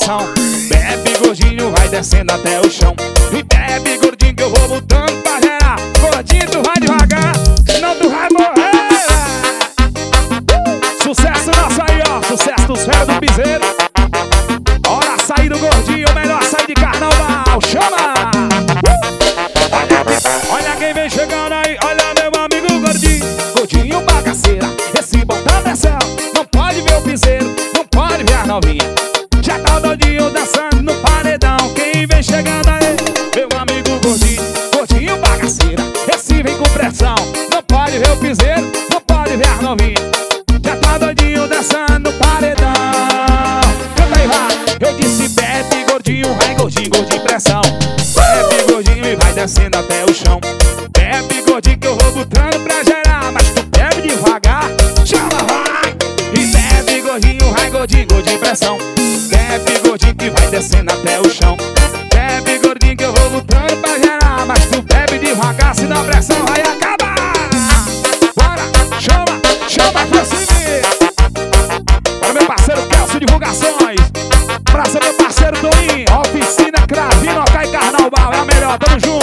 pressão. Bebe gordinho, vai descendo até o chão. E bebe gordinho que eu vou botando pra gerar. Gordinho, tu vai devagar, senão tu vai morrer. Sucesso nosso aí, ó. Sucesso dos ferros do piseiro. Hora sair do gordinho, melhor sair de carnaval. Chama! Olha quem vem chegando aí, olha meu amigo gordinho. Gordinho bagaceira, esse bota pressão. Não pode ver o piseiro, não pode ver a novinha. Já tá o doidinho dançando no paredão. Quem vem chegando aí, meu amigo gordinho. Gordinho bagaceira, esse vem com pressão. Não pode ver o piseiro, não pode ver a novinha. Já tá doidinho dançando no paredão. Canta aí, vai. Eu disse bebe gordinho, vai gordinho, gordinho pressão. Bebe gordinho e vai descendo até o chão. Bebe gordinho que eu vou botando pra gerar. Mas tu bebe devagar, chama, vai. E bebe gordinho, vai gordinho, gordinho pressão. Bebe gordinho que vai descendo até o chão. Bebe gordinho que eu vou botando pra gerar. Mas tu bebe devagar, senão a pressão vai acabar. Bora, chama, chama pra cima. Para meu parceiro Kelso Divulgações. Praça meu parceiro Toninho. Oficina Cravino, Cai Carnaval. É a melhor, tamo junto.